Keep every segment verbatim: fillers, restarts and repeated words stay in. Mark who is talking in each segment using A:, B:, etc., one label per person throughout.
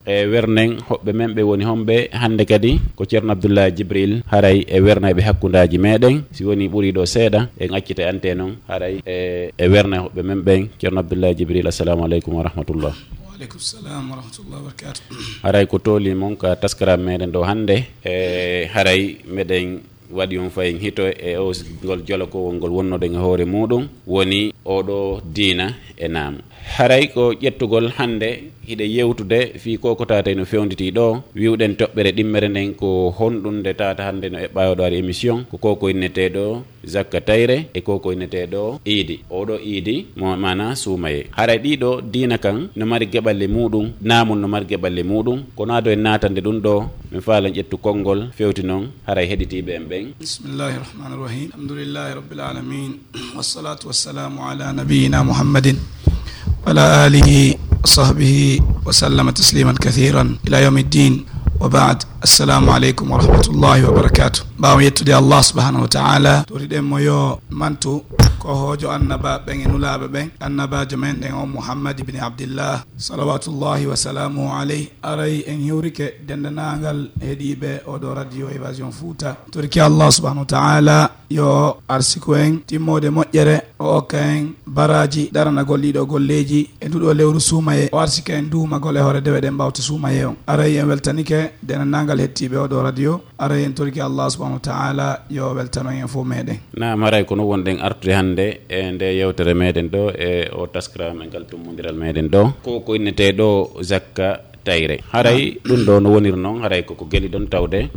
A: e wernen hoɓɓe men ɓe woni homɓe hande kadi ko ceerno Abdoulaye Djibril haray e wernaɓe hakkudaji meɗen si woni ɓuuri ɗo seeɗa en accita ante noon haray e e werne hoɓɓe men ɓen ceerno Abdoulaye Djibril. Assalamu aleykum wa rahmatullah.
B: Aleykum salam wa rahmatullahi wa barakatuh.
A: haray ko tooli mon ka taskaram meɗen ɗo hande e haray meɗen waɗi on fayin hito e o ngol jolo ko ngol wonnoden e hoore muɗum woni oɗo diina e naamu. haray ko ƴettugol hande hiɗe yewtude fi koko tata no fewnditi ɗo wiwɗen toɓɓere ɗimmere nden ko honɗunde tata hande no eɓɓayoɗo ari émission ko koko inneteɗo zakka tayre e koko inneteɗo iidi. oɗo iidi mo mana suumaye. haray ɗiɗo diina kan no mari geɓalle muɗum, naamu no mari geɓalle muɗum, kono ado en natande ɗum ɗo min faala ƴettu konngol fewti noon haray heɗitiɓe en ɓen.
B: bismillahi rahmani rahim alhamdulillahi rabbil alamin wassalatu wassalamu ala nabiyyina muhammadin wa ala alihi wa sahbihi wa sallama tasliman kathiran ila yawmi ddin wa ba'd. assalamu aleykum wa rahmatullahi wa barakatuh. mbawa yettude allah subhanahu wa ta'ala toriɗen mo yo mantu ko hojo annaba ɓen e nulaɓe ɓen annabajo men ɗen o mouhammad ibni abdillah salawatullahi wa salamuhu aleyh. aray en hiwrike dendanagal heeɗiɓe oɗo radio évasion fouta toriki allah subhanahu wa ta'ala yo arsiku en timmode moƴƴere o okka en baraji darana golliɗo golleji e nduɗo lewru suumaye o arsika en duumagol e hoore dewe ɗen mbawta suumaye on. aray en weltanike dendanagal hettiɓe oɗo radio. aray en toriki allah subhanahu wa ta'ala yo weltano en fo meɗen.
A: naam haray kono wonɗen artude hande e nde yewtere meɗen ɗo e o taskara men ngal tummodiral meɗen ɗo ko ko inneteɗo zakka tayre. haray ɗum ɗo no wonir noon haray koko geli ɗon tawde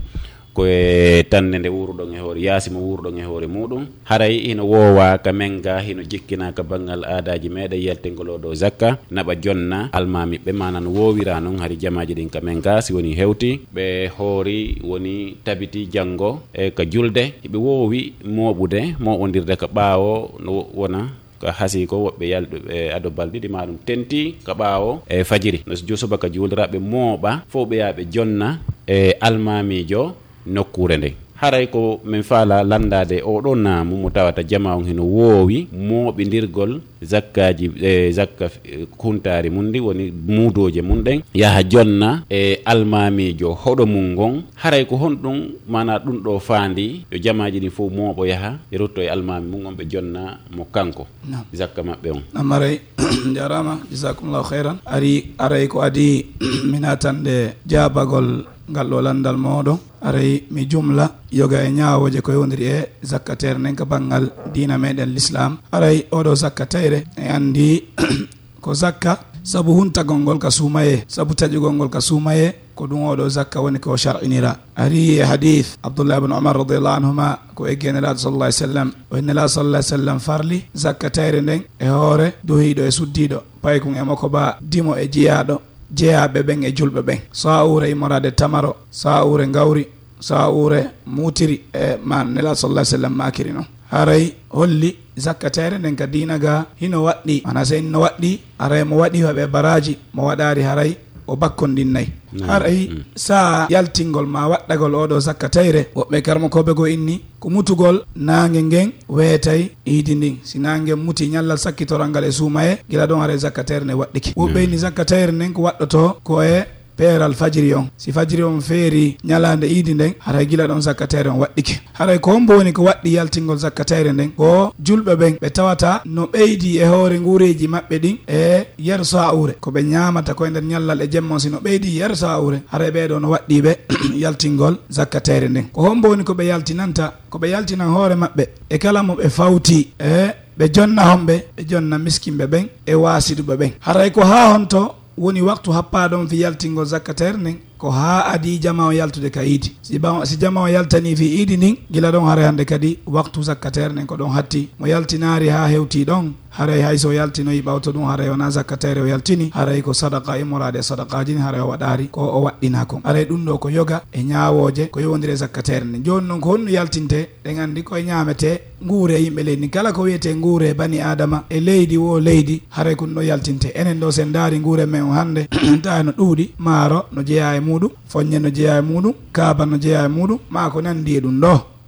A: koye tande nde wuruɗon e hoore yaasimo wuruɗon e hoore muɗum. haray hino woowa ka men ga hino jikkina ka banggal aadaji meɗen yaltingol oɗo zakka naɓa jonna almamiɓe mana no wowira noon hari jamaji ɗin ka men ga si woni hewti ɓe hoori woni tabiti janggo e ka julde hiɓe wowi moɓude moɓodirde ka ɓaawo no wona ka hasi ko woɓɓe yalɗuɓe ado balɗiɗi maɗum tenti ka ɓaawo e fajiri no jusubaka juuliraɓe mooɓa fo ɓe yaɓe jonna e almamijo nokkure nde. haray ko min faala landade oɗo naamu mo tawata jama on hino woowi mooɓidirgol zakkaji e zakka huntari mum ndi woni muudoje mum ɗen yaha jonna e almamijo hoɗo mum gon. haray ko honɗum mana ɗum ɗo faandi yo jamaji ɗin fof mooɓo yaha e rutto e almami mum on ɓe jonna mo kanko zakka maɓɓe on.
B: nam aray jarama jasakumllahu khairan. ari aray ko adi minatande jabagol ngal ɗo landal moɗon. aray mi jumla yoga e ñawoje ko yewdiri e zakkatere nden ka banggal dina meɗen l'islam. aray oɗo zakkatayre e andi ko zakka sabu huntagol ngol ka suumaye sabu taƴugol ngol ka suumaye ko ɗum oɗo zakka woni ko shar'inira. ari e hadith abdoullah ibne omar radiallahu anhuma ko eggenelaɗo sallallah alih sallam o innelaɗo sallallah alih sallam farli zakkatayre nden e hoore duhiɗo e suddiɗo paykum e makko ba dimo e jiyaɗo jeyaɓe ɓen e julɓe ɓen. sa ure immorade tamaro, sa ure gawri, sa ure mutiri e man nela sallallahu alaihi wasallam makiri noon. haray holli zakkatere nden ka dina ga hino waɗɗi mana so no waɗɗi aray mo waɗi hoɓe baraji mo waɗari haray o bakkondinnayi. haray sa yaltingol ma waɗɗagol oɗo zakkatayre woɓɓe karmakoɓe go inni ko mutugol nangue ngen weetay iidi ndin. si nangue muti ñallal sakkitoral ngal e suumaye gila ɗon haray zakkatayre nde waɗɗiki. woɓɓe inni zakkatayre nden ko waɗɗoto ko e peeral fajiri on. si fajiri on feeri ñalande iidi nden haray gila ɗon zakkatayre on waɗɗiki. haray ko hombo woni ko waɗɗi yaltingol zakkatayre nden ko julɓe ɓen ɓe tawata no ɓeydi e hoore nguureji maɓɓe ɗin e yer sa'ure ko ɓe ñamata koye nder ñallal e jemmon si no ɓeydi yer sa'ure haray ɓeɗo no waɗɗiɓe yaltingol zakkatayre nden. ko hombo woni ko ɓe yaltinanta ko ɓe yaltinan hoore maɓɓe e kala mo ɓe fawti e ɓe jonna homɓe ɓe jonna miskimɓe ɓen e wasiduɓe ɓen. haray ko ha honto woni waktu happaɗon fi yaltingol zakkatayre nden ko ha adi jama o yaltude ka iidi. si, si jama o yaltani fi iidi nin gila ɗon haray hande kadi waktu zakkatayre nden ko ɗon hatti mo yaltinari ha hewti ɗon haray hayso yaltinoyi ɓawto ɗum haray wona zakkatayre o yaltini haray ko sadaka immorade e sadakaji ni haray o waɗari ko o waɗɗina kon. haray ɗum ɗo ko yoga e ñawoje ko yowdiri e zakkatayre nden. joni noon ko honno yaltinte ɗen andi koye ñamete nguure yimɓe leydi kala ko wiyete nguure bani adama e leydi wo leydi haray ko ɗum ɗo yaltinte. enen ɗo sen daari nguure men o hande ta no ɗuuɗi maaro no jeeya e muɗum foññe no jeeya e muɗum kaaba no jeeya e muɗum ma ko nandi e ɗum ɗo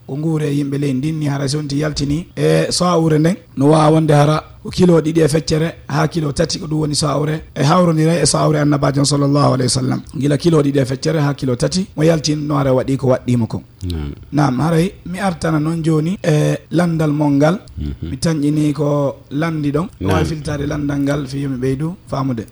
B: ko nguure yimɓe ley ndinni hara sonti yaltini e sawre nden no wawa wonde hara ko kilo ɗiɗi e feccere ha kilo tati ko ɗum woni sawre e hawrodira e sawre annabajo sallllahu alayhi wa sallam gila kilo ɗiɗi e feccere ha kilo tati mo yaltin no hara waɗi ko waɗɗimo ko nam haray mi artana noon joni e landal mon ngal mi tañƴini ko landi ɗon o wawi filtade landal ngal fi yomi ɓeydu famude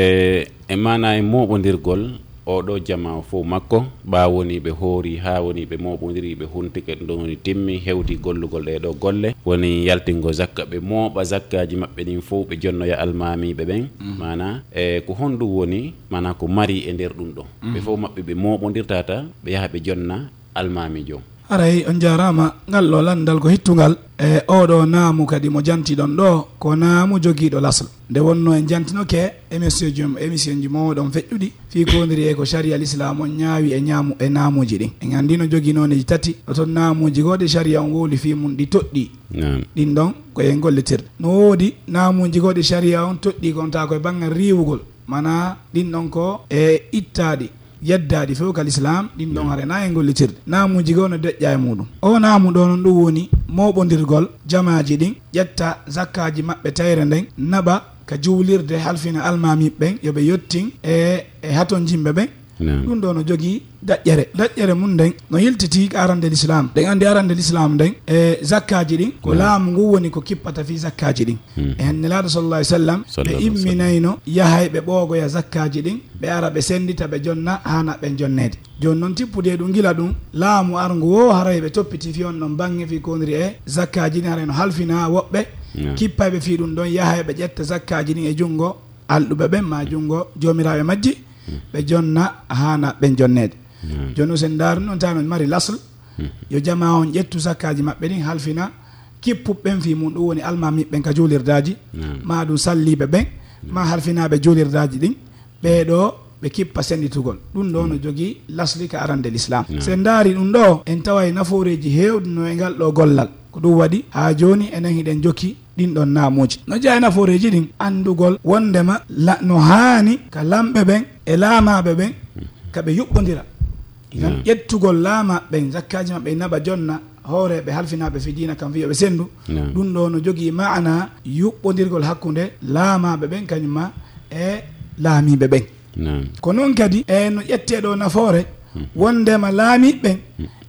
A: e e mana e moɓodirgol oɗo jama fof makko ɓa woni ɓe hoori ha woni ɓe moɓodiri ɓe huntike ɗum woni timmi hewti gollugol ɗeɗo golle woni yaltingo zakka ɓe mooɓa zakkaji maɓɓe ɗin fof ɓe jonnoya almamiɓe ɓen mana e ko honɗum woni mana ko mari e nder ɗum ɗo ɓe fof maɓɓe ɓe moɓodirta ta ɓe yaha ɓe jonna almami jom
B: aray on jarama ngal ɗo landal ko hittugal e oɗo naamu kadi mo jantiɗon ɗo ko naamu joguiɗo lasl nde wonno en jantinoke émission ji émission ji mawɗon feƴƴuɗi fi kodiri e ko sharia l'islam on ñaawi e ñaamu e naamuji ɗin en andi no jogui noneji tati ɗo toon naamuji goɗe sharia on wowli fi mum ɗi toɗɗi ɗin ɗon koyen gollitirde no woodi naamuji goɗe sharia on toɗɗi kon ta koye banggal riwugol mana ɗin ɗon ko e ittaɗi yeddadi few kal islam ɗin ɗon hare na e gollitirde naamuji go no deƴƴa e muɗum o naamu ɗo noon ɗum woni moɓodirgol jamaji ɗin ƴetta zakkaji maɓɓe tayre nden naɓa ka juwlirde halfina almamiɓe ɓen yoɓe yettin e e haton jimɓe ɓen ɗum ɗo no jogui daƴƴere daƴƴere mum nden no yiltiti arande l'islam ɗen andi arande l'islam nden e zakkaji ɗin ko laamu ngu woni ko kippata fi zakkaji ɗin e hannelaɗo sallallah alih sallam ɓe imminayno yahay ɓe ɓoogoya zakkaji ɗin ɓe ara ɓe sendita ɓe jonna hana ɓen jonnede joni noon tippude ɗum gila ɗum laamu arngu o haray ɓe toppiti fi on ɗon bange fi kodiri e zakkaji ɗin haray no halfina woɓɓe kippayɓe fi ɗum ɗon yahay ɓe ƴetta zakkaji ɗin e junngo alɗuɓe ɓen ma junngo jomiraɓe majji ɓe jonna hana ɓen jonnede joni sen daari noon tawi no mari lasl yo jama on ƴettu zakkaji maɓɓe ɗin halfina kippuɓɓen fi mum ɗum woni almamiɓɓen ka juulirdaji ma ɗum salliɓe ɓen ma halfinaɓe juulirdaji ɗin ɓeɗo ɓe kippa senditugol ɗum ɗo no jogui lasli ka arande l'islam sen daari ɗum ɗo en taway nafooreji hewɗi no e ngal ɗo gollal ko ɗum waɗi ha joni enen hiɗen jokki ɗin ɗon naamuji no jeeya nafooreji ɗin andugol wondema no haani ka lamɓe ɓen e laamaɓe ɓen kaɓe yuɓɓodira gan ƴettugol laama ɓen zakkaji maɓɓe naɓa jonna hooreɓe halfinaɓe fi dina kam wiyoɓe sendu ɗum ɗo no jogui maana yuɓɓodirgol hakkude laamaɓe ɓen kañumma e laamiɓe ɓen ko noon kadi e no ƴetteɗo nafoore wondema laamiɓen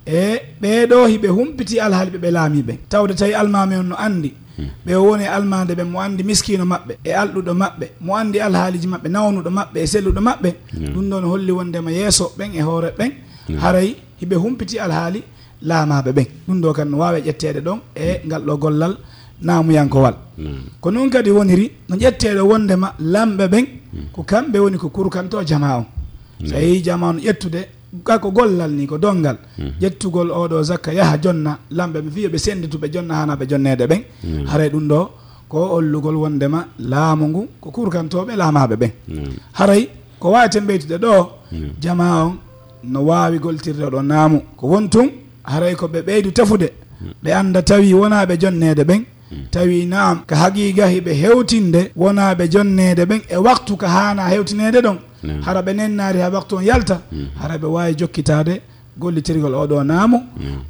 B: e ɓeɗo hiɓe humpiti alhaali ɓeɓe laamiɓen tawde tawi almami on no andi ɓe woni almade ɓe mo andi miskino maɓɓe e alɗuɗo maɓɓe mo andi alhaaliji maɓɓe nawnuɗo maɓɓe e selluɗo maɓɓe ɗum ɗon holli wondema yeeso ɓen e hoore ɓen haray hiɓe humpiti alhaali laamaɓe ɓen ɗum ɗo kan no wawe ƴettede ɗon e ngal ɗo gollal naamuyankowal ko noon kadi woniri no ƴetteɗo wondema lamɓe ɓen ko kamɓe woni ko kurkanto jama on so yehi jama on ƴettude kako gollal ni ko dongal ƴettugol oɗo zakka yaha jonna lamɓe ɓe fiyo ɓe sendituɓe jonna hana ɓe jonnede ɓen haray ɗum ɗo ko ollugol wondema laamu ngu ko kurkantoɓe laamaɓe ɓen haray ko wawaten ɓeytude ɗo jama on no wawi goltirde ɗo naamu ko wontun haray ko ɓe ɓeydu tefude ɓe anda tawi wonaɓe jonnede ɓen tawi naam ka haqiqa hiɓe hewtinde wonaɓe jonnede ɓen e waktu ka hana hewtinede ɗon hara ɓe nennari ha waktu on yalta hara ɓe wawi jokkitade gollitirgol oɗo naamu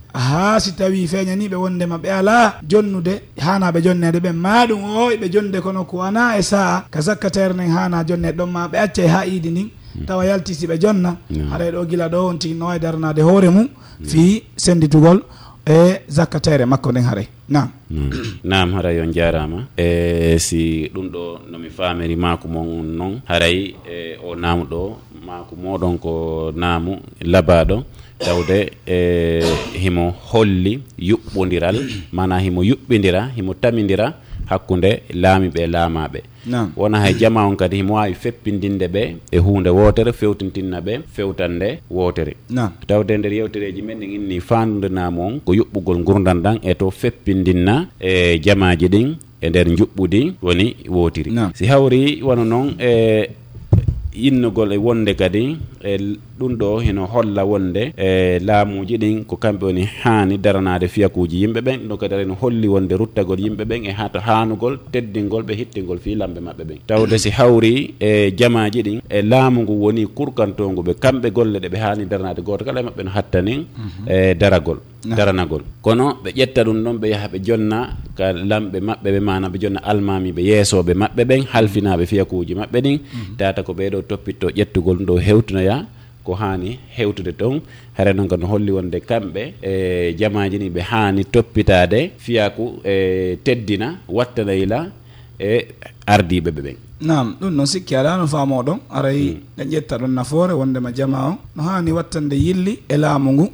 B: ha si tawi feeñaniɓe wondema ɓe ala jonnude hanaɓe jonnede ɓen maɗum o ɓe jonde kono ko wana e saa ka zakkatere nen hana jonnede ɗon ma ɓe acca ha iidi ndin tawa yalti si ɓe jonna haɗa ɗo gila ɗo on tigi no wawi darnade hoore mum fi senditugol e zakkatere makko nden haray nam
A: nam haray on jarama e si ɗum ɗo nomi famiri mako mon noon haray e o naamu ɗo mako moɗon ko naamu labaɗo tawde e himo holli yuɓɓodiral mana himo yuɓɓidira himo tamidira hakkude laamiɓe laamaɓe wona hay jama on kadi himo wawi feppindinde ɓe e hunde wotere fewtintinna ɓe fewtande wotere tawde nder yewtereji men ɗin inni fandude naamu on ko yuɓɓugol gurdam ɗan e to feppindinna e jamaji ɗin e nder juɓɓudi woni wotiri si hawri wona noon e yinnugol e wonde kadi e ɗum ɗo hino holla wonde e laamuji ɗin ko kamɓe woni haani daranade fiyakuji yimɓe ɓen ɗum kadi no holli wonde ruttagol yimɓe ɓen e hato haanugol teddingol ɓe hittingol fi lamɓe maɓɓe ɓen tawde si hawri e jamaji ɗin e laamu ngu woni kurkantongu ɓe kamɓe golle ɗe ɓe haani daranade goto kala e maɓɓe no hattanin e daragol daranagol kono ɓe ƴetta ɗum ɗon ɓe yaha ɓe jonna ka lamɓe maɓɓe ɓe mana ɓe jonna almamiɓe yeesoɓe maɓɓe ɓen halfinaɓe fiyakuji maɓɓe ɗin tata ko ɓeɗo toppitto ƴettugol ɗum ɗo hewtinoya ko hani hewtude toon hare noon kano holli wonde kamɓe e jamaji ni ɓe hani toppitade fiyaku e teddina wattanayla e ardiɓe ɓe ɓen.
B: nam ɗum noon sikki aɗa no faamoɗon aray ɗe ƴetta ɗon nafoore wondema jama o no hani wattande yilli e laamu ngu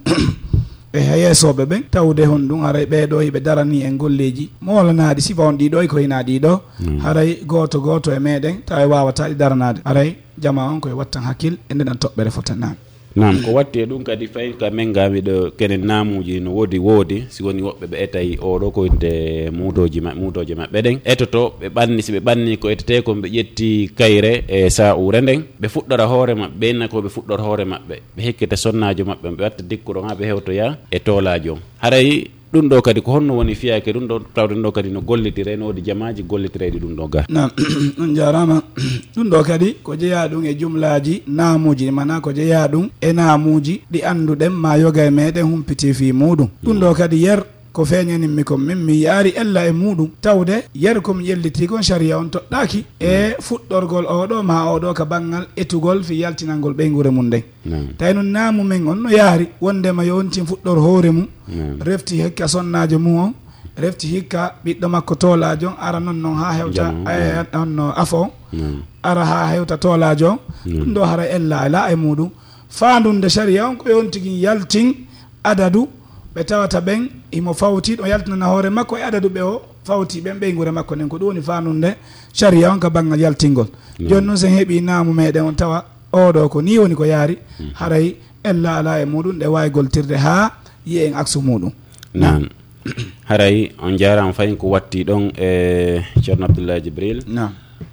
B: e yeesoɓe ɓen tawde hon ɗum haray ɓeɗo hiɓe darani en golleji molanaɗi sifa on ɗiɗo e ko hina ɗiɗo haray goto goto e meɗen tawa wawata ɗi daranade haray jama on koye wattan hakkil e ndeɗan toɓɓere fotanani.
A: nam ko watti e ɗum kadi fayi ka men gamiɗo kene namuji no woodi woodi si woni woɓɓe ɓe etayi oɗo koyde muudoji ma muudoji maɓɓe ɗen etoto ɓe ɓanni si ɓe ɓanni ko etete ko ɓe ƴetti kayre e sa ure nden ɓe fuɗɗora hoore maɓɓe ɓenna ko ɓe fuɗɗora hoore maɓɓe ɓe hekkita sonnajo maɓɓe ɓe watta dikkuɗon ha ɓe hewtoya e tolaji on haray ɗum ɗo kadi ko honno woni fiyake ɗum ɗo tawde ɗo kadi no gollitire no wodi jamaji gollitireɗi ɗum ɗo ga
B: nam ɗum jarama ɗum ɗo kadi ko jeeya ɗum e jumlaji naamuji mana ko jeeya ɗum e naamuji ɗi anduɗen ma yoga e meɗen humpiti fi muɗum ɗum ɗo kadi yer ko feeñaninmi kon min mi yaari ella e muɗum tawde yer komi ƴelliti kon sharia on toɗɗaki e fuɗɗorgol oɗo ma oɗo ka banggal etugol fi yaltinalngol ɓeygure mum nden tawi noon naamu men on no yaari wondema yontin fuɗɗor hoore mum refti hikka sonnajo mum on refti hikka ɓiɗɗo makko tolajo on ara non noon ha hewta onno afo on ara ha hewta tolajo on ɗum ɗo hara ella ala e muɗum fandunde sharia on ko yontigui yaltin adadu ɓe tawata ɓen imo fawti ɗo yaltinana hoore makko e adadu ɓe o fawti ɓen ɓeygure makko nden ko ɗum woni fanunde sharia on ka banggal yaltingol joni noon sen heeɓi naamu meɗen on tawa oɗo ko ni woni ko yaari haray ella ala e muɗum ɗe wawi goltirde ha yi en aksu muɗum
A: nam haray on jarama fayin ko watti ɗon e ceerno Abdoulaye Djibril
B: nam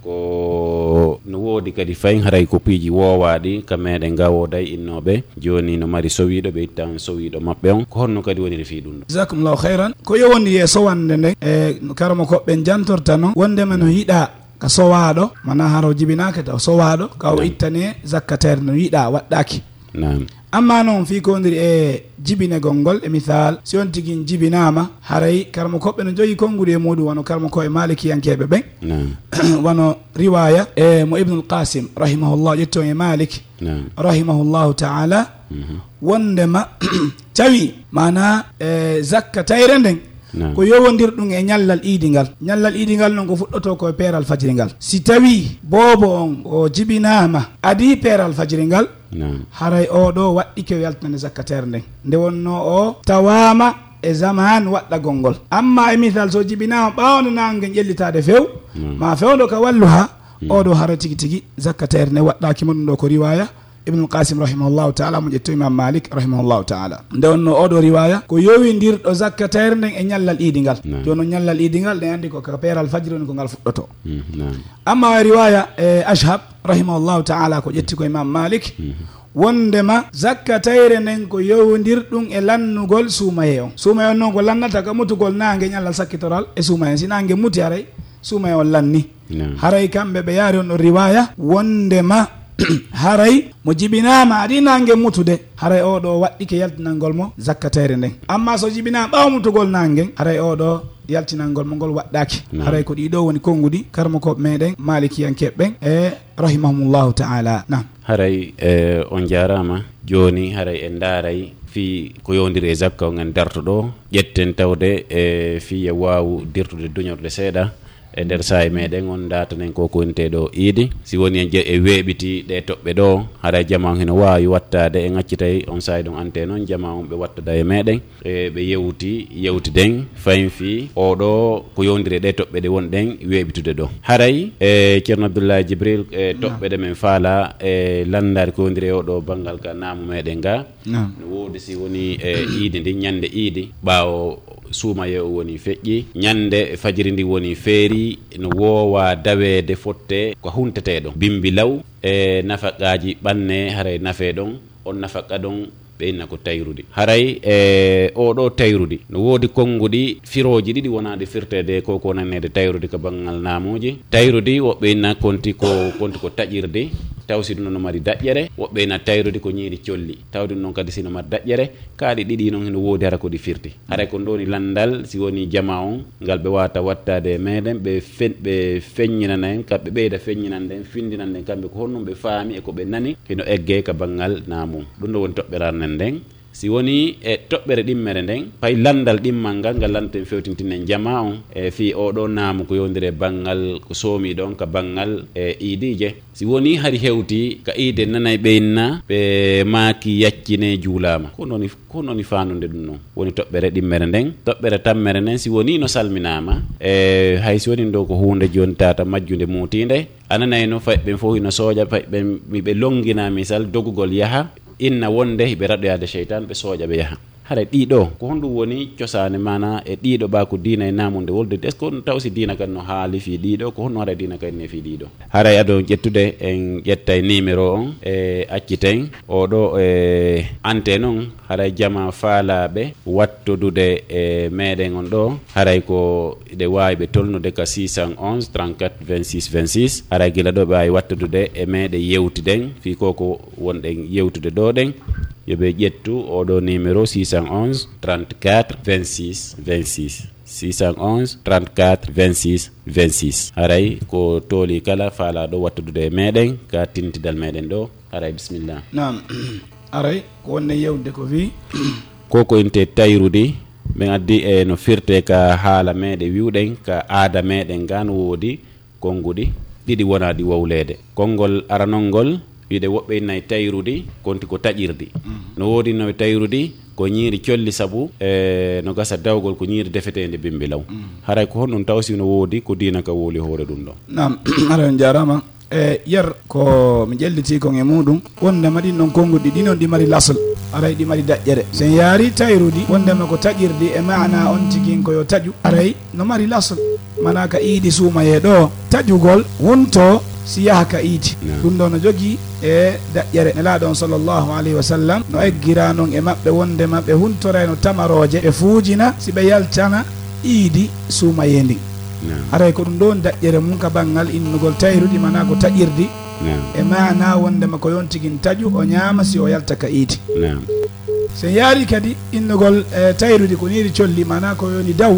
A: ko no woodi kadi fayin haray ko piiji wowaɗi ka meɗen gawoday innoɓe joni no mari sowiɗo ɓe ittan sowiɗo mabɓe on ko honno kadi woniri fi ɗum ɗo
B: jasakumllahu hayran ko yowoni e sowande nden e karamo koɓɓen jantorta noon wondema no yiɗa ka sowaɗo mana haro jibinake taw sowaɗo ka o ittane zakkatere no yiɗa waɗɗaki
A: nam
B: amma noon fi kodiri e jibinegol ngol e misal si on tigui jibinama haray karmo koɓɓe no jogi konngudi e muɗum wono karmo ko e malikiyankeɓe ɓen wono riwaya e mo ibnul qasim rahimahullah ƴetton e malik rahimahullahu taala wondema tawi mana e zakka tayre nden ko yowodir ɗum e ñallal iidi ngal ñallal iidi ngal noon ko fuɗɗoto koye peeral fajiri ngal si tawi boobo on o jibinama adi peeral fajiri ngal haray oɗo waɗɗi ke yaltinande zakkatere nden nde wonno o tawama e zaman waɗɗagol ngol amma e misal so jibinama ɓawde nangue ƴellitade few ma fewɗo ka wallu ha oɗo hara tigui tigui zakkatere nde waɗɗaki mo ɗum ɗo ko riwaya ibnul qasim rahimahullahu taala mo ƴetto imam malik rahimahullahu taala nde wonno oɗo riwaya ko yowidirɗo zakkatere nden e ñallal iidi ngal joni ñallal iidi ngal ɗe andi ko ka peeral fajiri woni ko ngal fuɗɗoto amma e riwaya e ashhab rahimahullahu taala ko ƴetti ko imam malik wondema zakkatayre nden ko yowodirɗum e lannugol suumaye on suumaye on noon ko lannata ka mutugol nangue ñallal sakkitoral e suumaye si nangue muti haray suumaye on lanni haray kamɓe ɓe yaari on ɗo riwaya wondema haray mo jibinama adi nangue mutude haray oɗo waɗɗike yaltinalngol mo zakkatere nden amma so jibinama ɓaw mutugol nangue haray oɗo yaltinalngol mo ngol waɗɗaki haray ko ɗiɗo woni konngudi karmo koɓe meɗen malikiyankeɓɓen e rahimahumullahu taala nam
A: haray e on jarama joni haray en daaray fi ko yowdiri e zakka o gen darto ɗo ƴetten tawde e fiye wawu dirtude duñorde seeɗa e nder sahi meɗen on datanen ko konteɗo iidi si woni e e weeɓiti ɗe toɓɓe ɗo haɗa jama heno wawi wattade e ŋaccitay on sahi ɗum ante noon jama on ɓe wattada e meɗen e ɓe yewti yewtiden fayin fi oɗo ko yowdiri ɗe toɓɓe ɗe wonɗen weeɓitude ɗo haray e ceerno Abdoulaye Djibril e toɓɓe ɗe men faala e landade ko yowdiri e oɗo banggal ka naamu meɗen ga no woodi si woni e iidi ndi ñande iidi ɓawo suumaye o woni feƴƴi ñande fajiri ndi woni feeri no woowa daweede fotte ko hunteteɗo bimbi law e nafaqaji ɓanne haray nafe ɗon on nafaqa ɗon ɓeyna ko tayrudi haray e oɗo tayrudi no woodi konnguɗi firoji ɗiɗi wonaɗi firtede ko ko nannede tayrudi ko banggal naamuji tayrudi woɓɓeyna konti ko konti ko taƴirde tawsi ɗum no mari daƴƴere woɓɓe na tayrude ko ñiiri colli tawde ɗum noon kadi sino mari daƴƴere kaaɗi ɗiɗi noon heno woodi hara kodi firti haray ko ndoni landal si woni jama on ngal ɓe wawata wattade e meɗen ɓe fen ɓe feññinana en kamɓe ɓeyda feññinande en findinande en kamɓe ko honɗum ɓe faami e ko ɓe nani heno egge ka banggal naamum ɗum ɗo woni toɓɓeranen nden si woni e toɓɓere ɗimmere nden pay landal ɗimmal ngal ngal landaten fewtintinen jama on e fi oɗo naamu ko yowdiri e banggal ko soomi ɗon ka banggal e iidije si woni hari hewti ka iide nanay ɓeynna ɓe maaki yaccine juulama ko noni ko noni fanude ɗum noon woni toɓɓere ɗimmere nden toɓɓere tammere nden si woni no salminama e hay si woni ɗo ko hunde joni tata majjude muutinde ananayno fay ɓen fof ino sooƴa fay ɓen miɓe longina misal dogugol yaaha inna wonde ɓe raɗoyade cheytan ɓe sooƴa ɓe yaha haɗa ɗiɗo ko honɗum woni cosane mana e ɗiɗo ɓa ko diina e namude wolde est ce que taw si diina kadi no haali fi ɗiɗo ko honno haɗa diina kadi ne fi ɗiɗo haray aɗo ƴettude en ƴetta e numéro on e acciten oɗo e ante noon haray jama faalaɓe wattodude e meɗen on ɗo haray ko ɗe wawi ɓe tolnude ka six un un trente-quatre vingt-six vingt-six haray gila ɗo ɓe wawi wattodude e meɗe yewtiden fi ko ko wonɗen yewtude ɗo ɗen yoɓe ƴettu oɗo numéro six un un trente-quatre vingt-six vingt-six six un un trente-quatre vingt-six vingt-six haray ko tooli kala faalaɗo wattudude e meɗen ka tintidal meɗen ɗo haray bisimillah
B: nam aray ko wonne yewde ko wi
A: koko inte tayrudi ɓen addi e no firte ka haala meɗe wiwɗen ka aada meɗen ga no woodi konnguɗi ɗiɗi wona ɗi wowlede konngol aranol ngol wiide woɓɓe nayi tayrudi konti ko taƴirdi no woodi no tayrudi ko ñiiri colli sabu e no gasa dawgol ko ñiiri defetede bimbilaw haray ko honɗum tawsi no woodi ko diina ka wooli hoore ɗum ɗo
B: nam ara on jarama e yer ko mi ƴelliti kon e muɗum wondema ɗin noon konnguɗi ɗi noon ɗi mari lasl aray ɗi mari daƴƴere sen yaari tayrudi wondema ko taƴirdi e mana on tigin koyo taƴu aray no mari lasl mana ka iiɗi suumaye ɗo taƴugol wonto si yaha ka iiti ɗum ɗo no jogii e daƴƴere nelaɗo on sallllahu alayhi wa sallam no eggira noon e maɓɓe wondema ɓe huntore no tamaroje ɓe fuujina si ɓe yaltana iidi suumaye ndin haray ko ɗum ɗon daƴƴere mum ka banggal innugol tayrudi mana ko taƴirdi e mana wondema ko yon tigin taƴu o ñaama si o yalta ka iiti sen yaari kadi innugol e tayrudi ko niiri colli mana ko yoni daw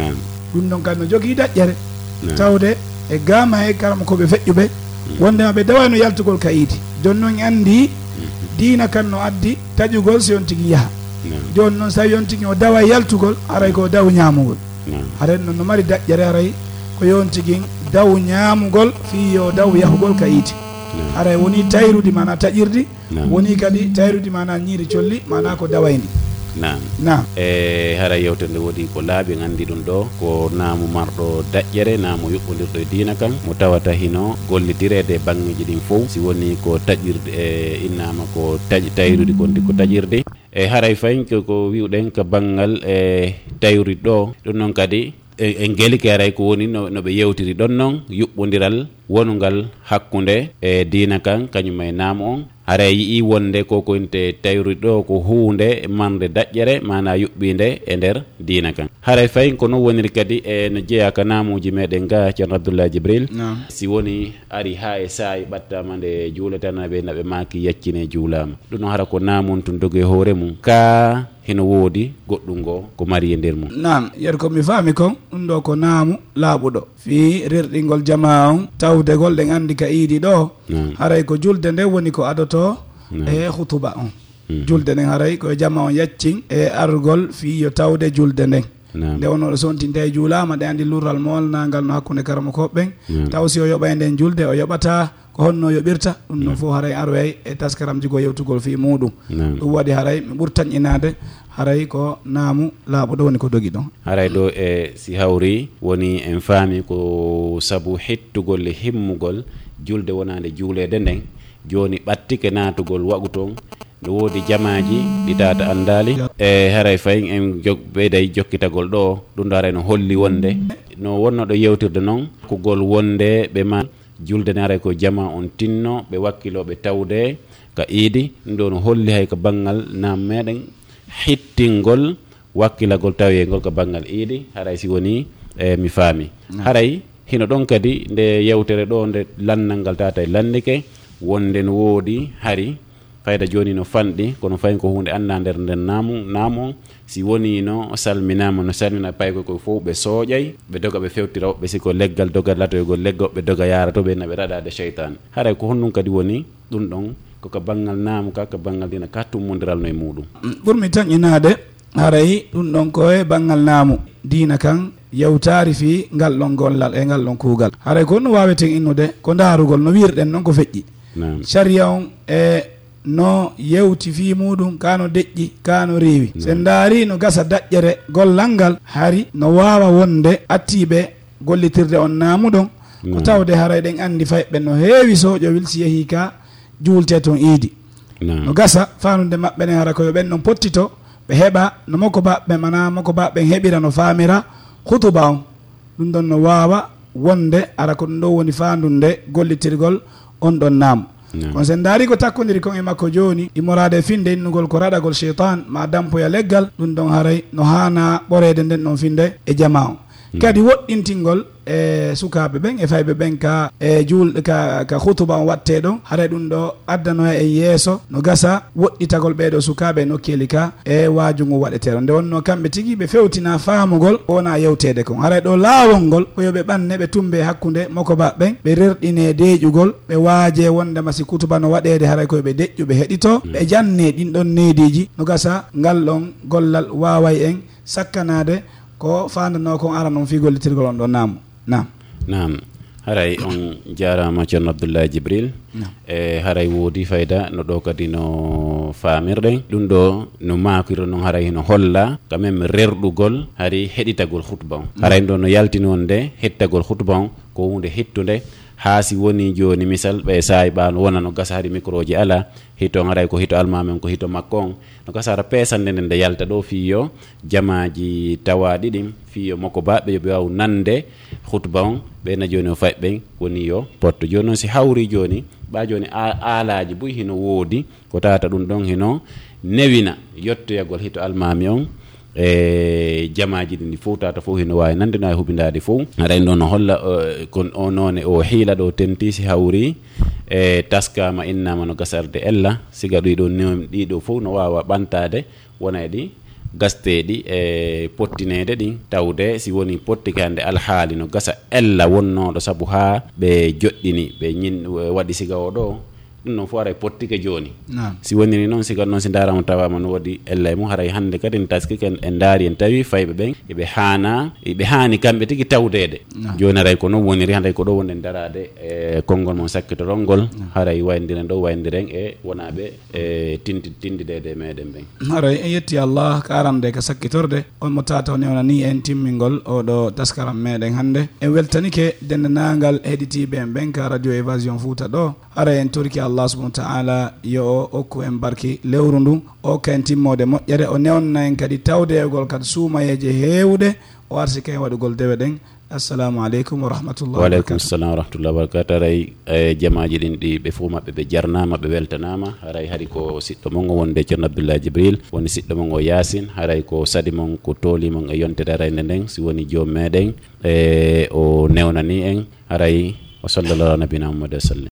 B: ɗum ɗon kadi no jogii daƴƴere tawde e gama e karama koɓe feƴƴuɓe wondema ɓe dawayno yaltugol ka iidi joni noon andi diina kan no addi taƴugol so yon tigui yaaha joni noon so tawi yon tigui o dawa yaltugol haray ko daw ñamugol haray noon no mari daƴƴere haray ko yon tigui daw ñamugol fi yo daw yahugol ka iidi haray woni tayrudi mana taƴirdi woni kadi tayrudi mana ñiiri colli mana ko dawayndi
A: nam
B: nam
A: e haray yewtende woodi ko laaɓi gandi ɗum ɗo ko naamu marɗo daƴƴere naamu yuɓɓodirɗo e diina kan mo tawata hino gollitirede e bangeji ɗin fof si woni ko taƴirde e innama ko taƴi tayrudi konti ko taƴirde e haray fayin ko wiwɗen ko banggal e tayrudi ɗo ɗum noon kadi en gelike aray ko woni no ɓe yewtiri ɗon noon yuɓɓodiral wonugal hakkude e diina kan kañum e naamu on haray yii wonde koko inte tayrude ɗo ko hunde mande daƴƴere mana yuɓɓinde e nder diina kan haray fayin ko non woniri kadi e no jeeya ka naamuji meɗen ga ceerno Abdoulaye Djibril si woni ari ha e saayi ɓattama nde juuletanaɓe naɓe maaki yaccine juulama ɗum noon hara ko naamun tun dogue hoore mum ka hino woodi goɗɗum ngo ko mari e nder mum
B: nam yer komi faami kon ɗum ɗo ko naamu laaɓuɗo fi rirɗingol jama on tawdegol ɗen andi ka iidi ɗo haray ko julde nde woni ko adoto e hutuba on julde nden haray koye jama on yaccin e argol fi yo tawde julde nden nde wonoɗo sontinte e juulama ɗe andi lurral molnagal no hakkude karama koɓɓen taw si o yoɓa e nden julde o yoɓata ko honno yoɓirta ɗum noon fof haray aroyay e taskaram jigo yewtugol fi muɗum ɗum waɗi haray mi ɓurtan inade haray ko naamu laaɓuɗo woni ko dogi ɗon
A: haray ɗo e si hawri woni en faami ko sabu hettugol e himmugol julde wonande juulede nden joni ɓattike natugol wagu toon no woodi jamaji ɗi tata andali e haray fayin en jog ɓeyday jokkitagol ɗo ɗum ɗo haray no holli wonde no wonnoɗo yewtirde noon ko gol wonde ɓe ma julde ne haray ko jama on tinno ɓe wakkiloɓe tawde ka iidi ɗum ɗo no holli hay ko banggal nam meɗen hittingol wakkilagol tawiyengol ko banggal iidi haray si woni e mi faami haray hino ɗon kadi nde yewtere ɗo nde lannal ngal tata e landike wonde no woodi hari fayda joni no fanɗi kono fayin ko hunde anda nder nder namu namu si woni no salminama no salmina payko ko fof ɓe sooƴay ɓe doga ɓe fewtira ɓe siko leggal doga latoygol leggal ɓe doga yara to ɓe naɓe raɗade cheytan haray ko honɗum kadi woni ɗum ɗon koko banggal naamu ka ko banggal dina ka tummodiral no e muɗum
B: ɓurmi tan inade haray ɗum ɗon koye banggal naamu diina kan yewtaari fi ngal ɗon gollal e ngal ɗon kuugal haray ko no waweten innude ko daarugol no wirɗen noon ko feƴƴi sharia on e no yewti fi muɗum kano deƴƴi kano reewi sen daari no gasa daƴƴere gollal ngal hari no wawa wonde attiɓe gollitirde on naamu ɗon ko tawde haray ɗen andi fayɓe no heewi soƴo wilsi yeehi ka juulte toon iidi no gasa fanude maɓɓe ne hara koyo ɓen non pottito ɓe heɓa no makko baɓɓe mana makko baɓɓen heɓira no famira hutuba on ɗum ɗon no wawa wonde ara ko ɗum ɗo woni fandunde gollitirgol on ɗon naamu kono sen daari ko takkodiri kon e makko joni immorade finde innugol ko raɗagol cheytan ma dampoya leggal ɗum ɗon haray no hana ɓorede nden ɗon finde e jama on kadi woɗɗintingol e sukaɓe ɓen e fayɓe ɓen ka e julɗe ka ka hutuba on watte ɗon haray ɗum ɗo addano e yeeso no gasa woɗɗitagol ɓeɗo sukaɓe nokkeli ka e wajugo waɗetero nde wonno kamɓe tigui ɓe fewtina famugol wona yewtede kon haray ɗo laawol ngol koyoɓe ɓanne ɓe tumbe hakkude moko baɓɓen ɓe rerɗine deƴugol ɓe waaje wondema si kutuba no waɗede haray koyeɓe deƴƴu ɓe heɗito ɓe janne ɗin ɗon neediji no gasa ngal ɗon gollal waway en sakkanade ko fandano kon ara noon fi gollitirgol on ɗo naamu nam
A: nam haray on jarama ceerno Abdoullahi Djibril e haray woodi fayda no ɗo kadi no famirɗen ɗum ɗo no makiro noon haray no holla quand même rerɗugol hari heɗitagol khutba on haray ɗo no yaltini wonde hettagol khutba on ko hunde hettude ha si woni joni misal ɓe sayi ɓano wona no gasa hari micro ji ala hito haray ko hito almamen ko hito makko on no gasa ara pesande nde nde yalta ɗo fiyo jamaji tawaɗi ɗin fiyo makko baɓe yoɓe waw nande khutba on ɓena joni o faɓɓen woni yo potto joni noon si hawri joni ɓa joni alaji boy hino woodi ko tata ɗum ɗon hino newina yettoyagol hito almami on e jamaji ɗi fof tata fof hino wawi nande no e hubidade fof aɗa ɗo no holla kon o noone o hiila ɗo tenti si hawri e taskama innama no gasarde ella siga ɗiɗo ɗiɗo fof no wawa ɓantade wona e ɗi gasteɗi e pottinede ɗin tawde si woni pottike hande alhaali no gasa ella wonnoɗo saabu ha ɓe joɗɗini ɓe ñin waɗi siga o ɗo ɗum noon fof aray pottike joni si woniri noon siga noon si darama tawama no waɗi ella e mum haray hande kadi en taskike en daari en tawi fayɓe ɓen eɓe hana eɓe hani kamɓe tigui tawdede joni aray ko noon woniri hande ko ɗo wonen darade e konngol mon sakkitorol ngol haray waydiren ɗo waydiren e wonaɓe e tindi tindidede meɗen ɓen
B: haray en yetti Allah ka arande ka sakkitorde on mo tata o newna ni en timmingol oɗo taskaram meɗen hande en weltanike dendenagal heɗitiɓe en ɓen ka radio évasion Fouta ɗo haray en torki Allah subhanahu wa ta'ala yo okku en barki lewru ndu o ken timmode moƴƴere o newna en kadi tawdegol kadi suumayeje heewde o arsi ken waɗugol dewe ɗen assalamu aleykum wa rahmatullah
A: wa aleykum salam wa rahmatullah wa barakatuh haray e jamaji ɗin ɗi ɓe fof maɓɓe ɓe jarnama ɓe weltanama haray haari ko siɗɗo mon o wonde ceerno Abdoullahi Djibril woni siɗɗo mon o Yasin haray ko saɗi mon ko tooli mon e yontere arayde nden si woni joom meɗen e o newnani en haray wa sallallahu ala nabina Muhammad wa sallam